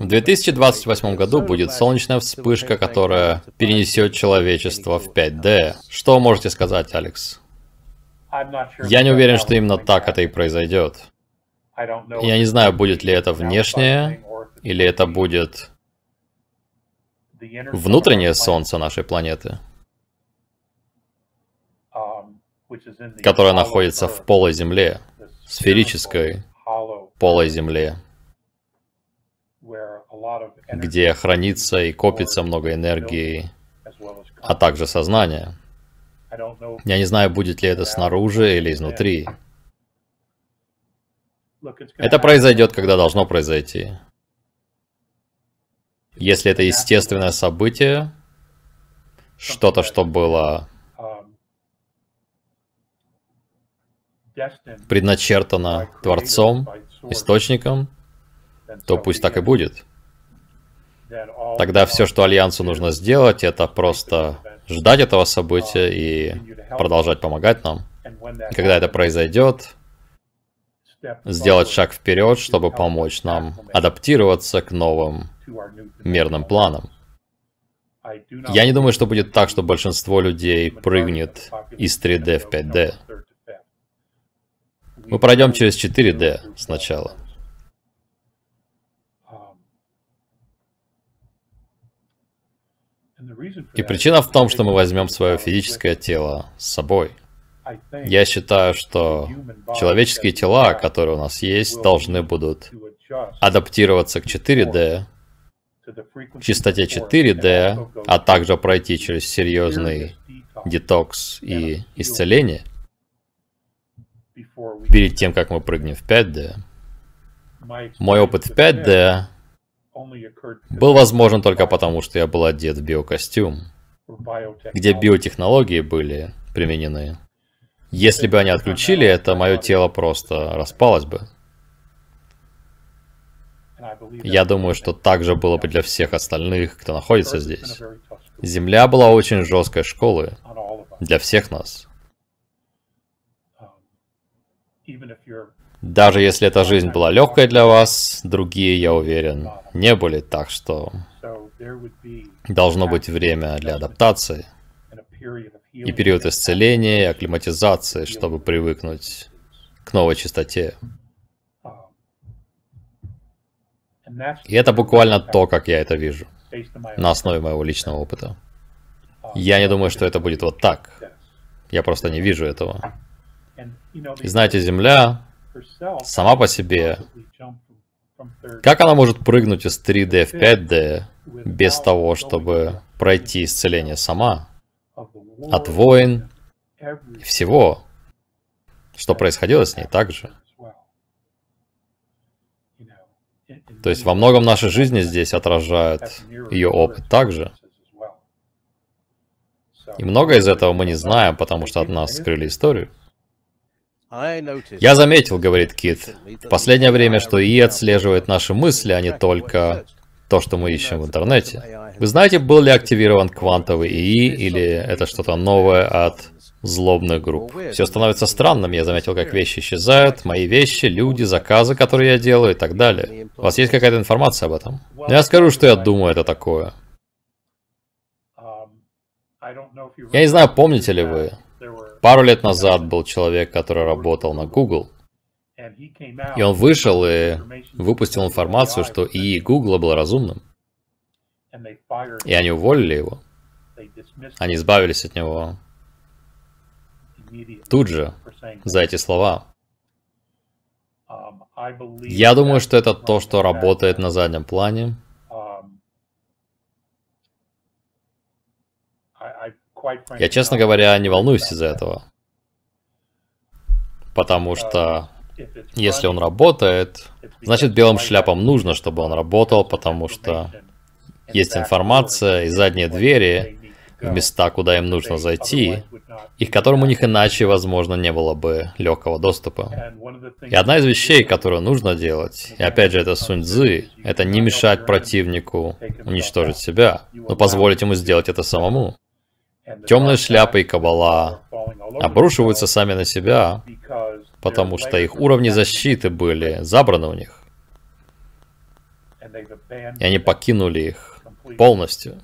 В 2028 году будет солнечная вспышка, которая перенесет человечество в 5D. Что можете сказать, Алекс? Я не уверен, что именно так это и произойдет. Я не знаю, будет ли это внешнее, или это будет внутреннее солнце нашей планеты, которое находится в полой Земле, сферической полой Земле, где хранится и копится много энергии, а также сознания. Я не знаю, будет ли это снаружи или изнутри. Это произойдет, когда должно произойти. Если это естественное событие, что-то, что было предначертано Творцом, Источником, то пусть так и будет. Тогда все, что Альянсу нужно сделать, это просто ждать этого события и продолжать помогать нам. И когда это произойдет, сделать шаг вперед, чтобы помочь нам адаптироваться к новым мирным планам. Я не думаю, что будет так, что большинство людей прыгнет из 3D в 5D. Мы пройдем через 4D сначала. И причина в том, что мы возьмем свое физическое тело с собой. Я считаю, что человеческие тела, которые у нас есть, должны будут адаптироваться к 4D, к частоте 4D, а также пройти через серьезный детокс и исцеление перед тем, как мы прыгнем в 5D. Мой опыт в 5D был возможен только потому, что я был одет в биокостюм, где биотехнологии были применены. Если бы они отключили это, мое тело просто распалось бы. Я думаю, что так же было бы для всех остальных, кто находится здесь. Земля была очень жесткой школой для всех нас. Даже если эта жизнь была легкой для вас, другие, я уверен, не были, так что должно быть время для адаптации и период исцеления и акклиматизации, чтобы привыкнуть к новой частоте. И это буквально то, как я это вижу, на основе моего личного опыта. Я не думаю, что это будет вот так. Я просто не вижу этого. И знаете, Земля сама по себе, как она может прыгнуть из 3D в 5D без того, чтобы пройти исцеление сама? От войн и всего, что происходило с ней также. То есть во многом нашей жизни здесь отражает ее опыт также. И многое из этого мы не знаем, потому что от нас скрыли историю. Я заметил, говорит Кит, в последнее время, что ИИ отслеживает наши мысли, а не только то, что мы ищем в интернете. Вы знаете, был ли активирован квантовый ИИ, или это что-то новое от злобных групп? Все становится странным, я заметил, как вещи исчезают, мои вещи, люди, заказы, которые я делаю и так далее. У вас есть какая-то информация об этом? Я скажу, что я думаю, это такое. Я не знаю, помните ли вы, пару лет назад был человек, который работал на Google, и он вышел и выпустил информацию, что ИИ Google был разумным. И они уволили его. Они избавились от него тут же за эти слова. Я думаю, что это то, что работает на заднем плане. Я, честно говоря, не волнуюсь из-за этого. Потому что если он работает, значит белым шляпам нужно, чтобы он работал, потому что есть информация и задние двери в места, куда им нужно зайти, и к которым у них иначе, возможно, не было бы легкого доступа. И одна из вещей, которую нужно делать, и опять же это Сунь Цзы, это не мешать противнику уничтожить себя, но позволить ему сделать это самому. Темные шляпы и каббала обрушиваются сами на себя, потому что их уровни защиты были забраны у них. И они покинули их полностью.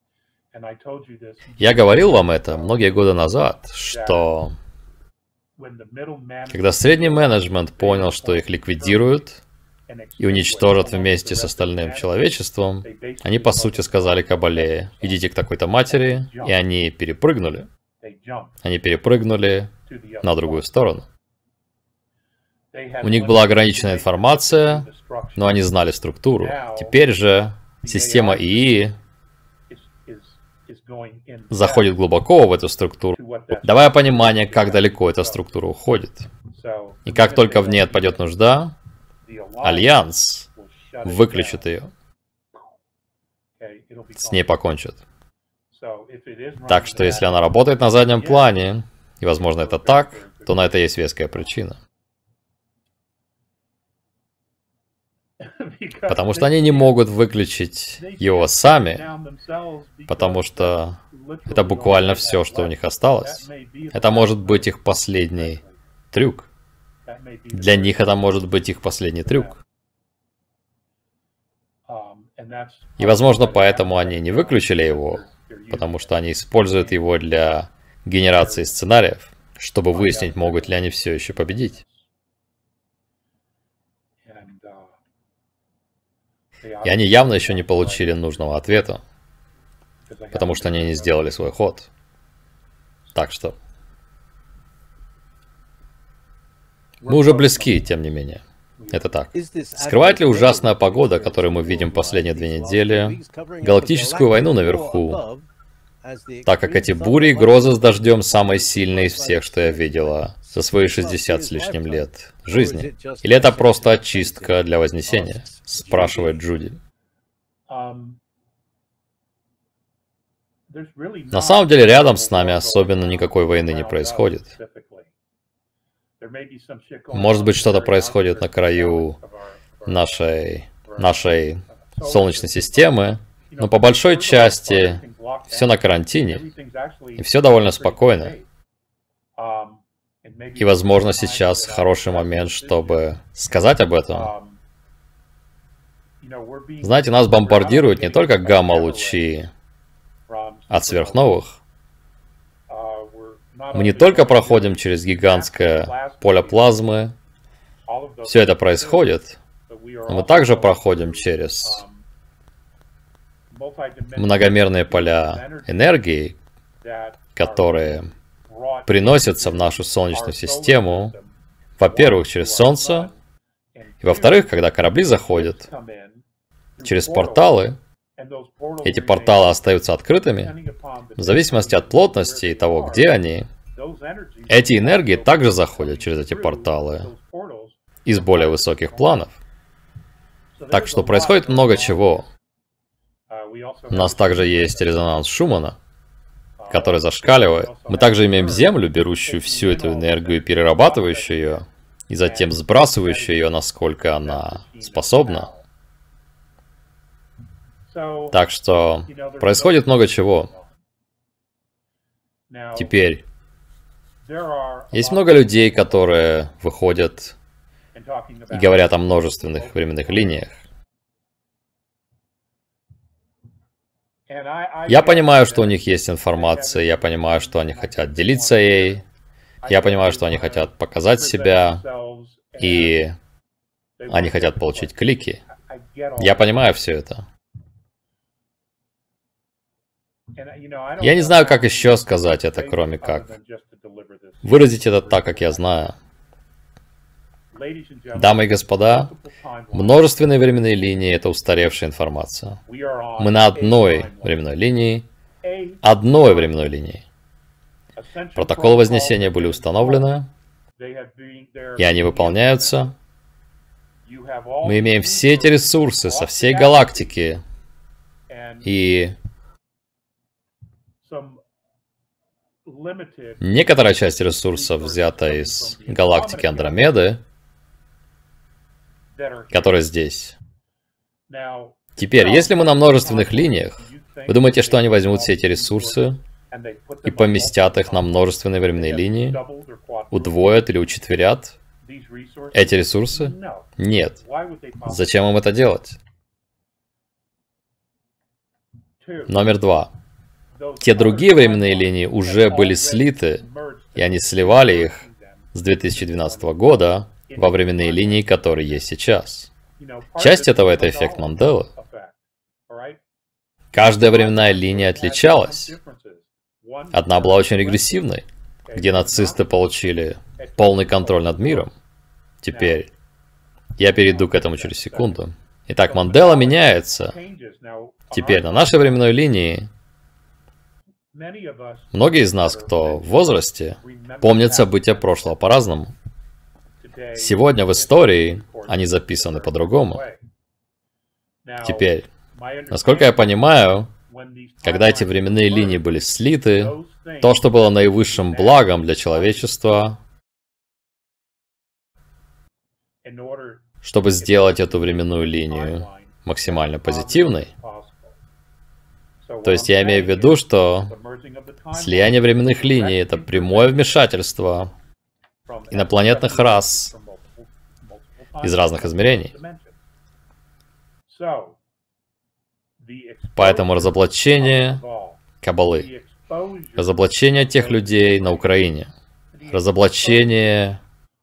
Я говорил вам это многие годы назад, что когда средний менеджмент понял, что их ликвидируют и уничтожат вместе с остальным человечеством, они по сути сказали Кабале: идите к такой-то матери, и они перепрыгнули. Они перепрыгнули на другую сторону. У них была ограниченная информация, но они знали структуру. Теперь же система ИИ заходит глубоко в эту структуру, давая понимание, как далеко эта структура уходит. И как только в ней отпадет нужда, Альянс выключит ее. С ней покончат. Так что если она работает на заднем плане, и возможно это так, то на это есть веская причина. Потому что они не могут выключить его сами, потому что это буквально все, что у них осталось. Это может быть их последний трюк. Для них это может быть их последний трюк. И возможно поэтому они не выключили его, потому что они используют его для генерации сценариев, чтобы выяснить, могут ли они все еще победить. И они явно еще не получили нужного ответа, потому что они не сделали свой ход. Так что... мы уже близки, тем не менее. Это так. Скрывает ли ужасная погода, которую мы видим последние 2 недели, галактическую войну наверху, так как эти бури и грозы с дождем самые сильные из всех, что я видела за свои 60 с лишним лет жизни? Или это просто очистка для Вознесения? Спрашивает Джуди. На самом деле рядом с нами особенно никакой войны не происходит. Может быть, что-то происходит на краю нашей Солнечной системы, но по большой части все на карантине, и все довольно спокойно. И, возможно, сейчас хороший момент, чтобы сказать об этом. Знаете, нас бомбардируют не только гамма-лучи от сверхновых. Мы не только проходим через гигантское поле плазмы, все это происходит, но мы также проходим через многомерные поля энергии, которые приносятся в нашу Солнечную систему, во-первых, через Солнце, и во-вторых, когда корабли заходят через порталы, эти порталы остаются открытыми, в зависимости от плотности и того, где они, эти энергии также заходят через эти порталы из более высоких планов. Так что происходит много чего. У нас также есть резонанс Шумана, который зашкаливает. Мы также имеем Землю, берущую всю эту энергию и перерабатывающую ее, и затем сбрасывающую ее, насколько она способна. Так что происходит много чего. Теперь, есть много людей, которые выходят и говорят о множественных временных линиях. Я понимаю, что у них есть информация, я понимаю, что они хотят делиться ей, я понимаю, что они хотят показать себя, и они хотят получить клики. Я понимаю все это. Я не знаю, как еще сказать это, кроме как выразить это так, как я знаю. Дамы и господа, множественные временные линии — это устаревшая информация. Мы на одной временной линии. Протоколы Вознесения были установлены, и они выполняются. Мы имеем все эти ресурсы со всей галактики, и некоторая часть ресурсов взята из галактики Андромеды, которая здесь. Теперь, если мы на множественных линиях, вы думаете, что они возьмут все эти ресурсы и поместят их на множественные временные линии, удвоят или учетверят эти ресурсы? Нет. Зачем им это делать? Номер два. Те другие временные линии уже были слиты, и они сливали их с 2012 года во временные линии, которые есть сейчас. Часть этого — это эффект Манделы. Каждая временная линия отличалась. Одна была очень регрессивной, где нацисты получили полный контроль над миром. Теперь я перейду к этому через секунду. Итак, Мандела меняется. Теперь на нашей временной линии многие из нас, кто в возрасте, помнят события прошлого по-разному. Сегодня в истории они записаны по-другому. Теперь, насколько я понимаю, когда эти временные линии были слиты, то, что было наивысшим благом для человечества, чтобы сделать эту временную линию максимально позитивной. То есть я имею в виду, что слияние временных линий — это прямое вмешательство инопланетных рас из разных измерений. Поэтому разоблачение Каббалы, разоблачение тех людей на Украине, разоблачение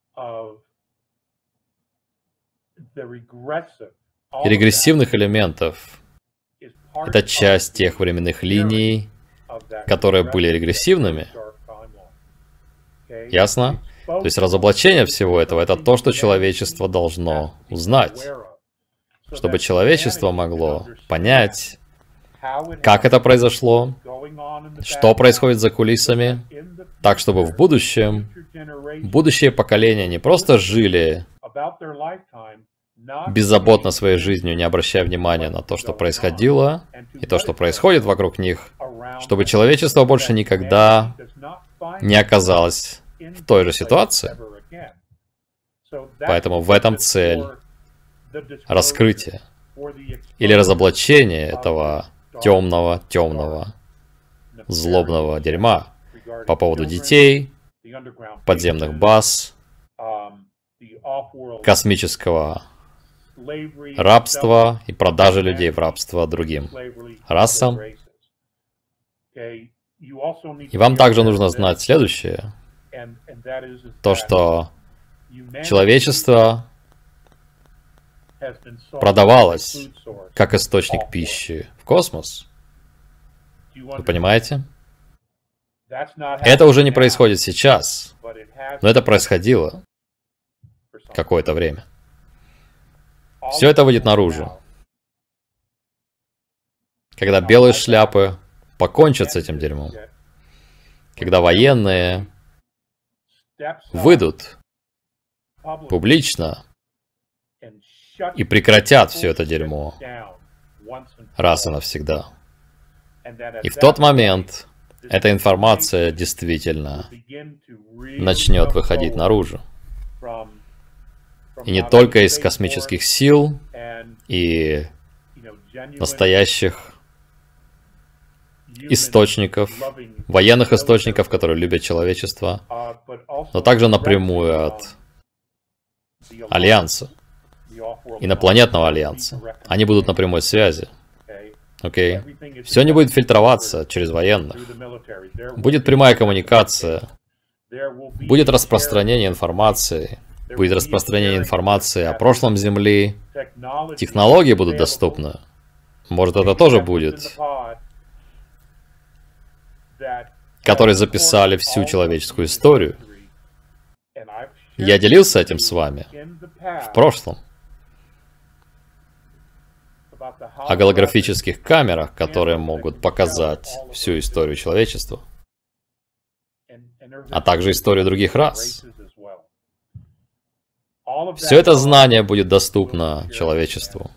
регрессивных элементов — это часть тех временных линий, которые были регрессивными. Ясно? То есть разоблачение всего этого — это то, что человечество должно узнать, чтобы человечество могло понять, как это произошло, что происходит за кулисами, так чтобы в будущем будущие поколения не просто жили беззаботно своей жизнью, не обращая внимания на то, что происходило, и то, что происходит вокруг них, чтобы человечество больше никогда не оказалось в той же ситуации. Поэтому в этом цель раскрытия или разоблачения этого темного, злобного дерьма по поводу детей, подземных баз, космического рабства и продажи людей в рабство другим расам. И вам также нужно знать следующее. То, что человечество продавалось как источник пищи в космос. Вы понимаете? Это уже не происходит сейчас, но это происходило какое-то время. Все это выйдет наружу. Когда белые шляпы покончат с этим дерьмом. Когда военные выйдут публично и прекратят все это дерьмо раз и навсегда. И в тот момент эта информация действительно начнет выходить наружу. И не только из космических сил и настоящих источников, военных источников, которые любят человечество, но также напрямую от Альянса, инопланетного Альянса. Они будут на прямой связи. Окей? Все не будет фильтроваться через военных. Будет прямая коммуникация. Будет распространение информации. Будет распространение информации о прошлом Земли. Технологии будут доступны. Может, это тоже будет, которые записали всю человеческую историю. Я делился этим с вами в прошлом. О голографических камерах, которые могут показать всю историю человечества, а также историю других рас. Все это знание будет доступно человечеству.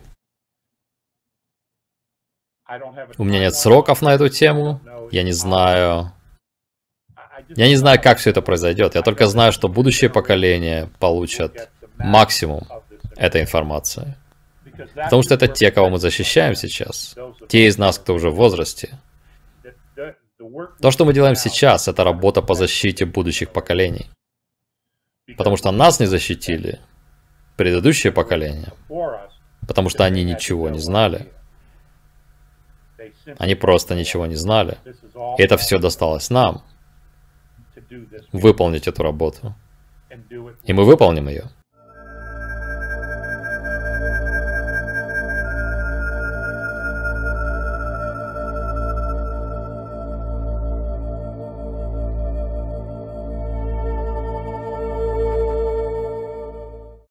У меня нет сроков на эту тему. Я не знаю, как все это произойдет. Я только знаю, что будущее поколение получат максимум этой информации. Потому что это те, кого мы защищаем сейчас. Те из нас, кто уже в возрасте. То, что мы делаем сейчас, это работа по защите будущих поколений. Потому что нас не защитили предыдущее поколение. Потому что они ничего не знали. Они просто ничего не знали. И это все досталось нам, выполнить эту работу. И мы выполним ее.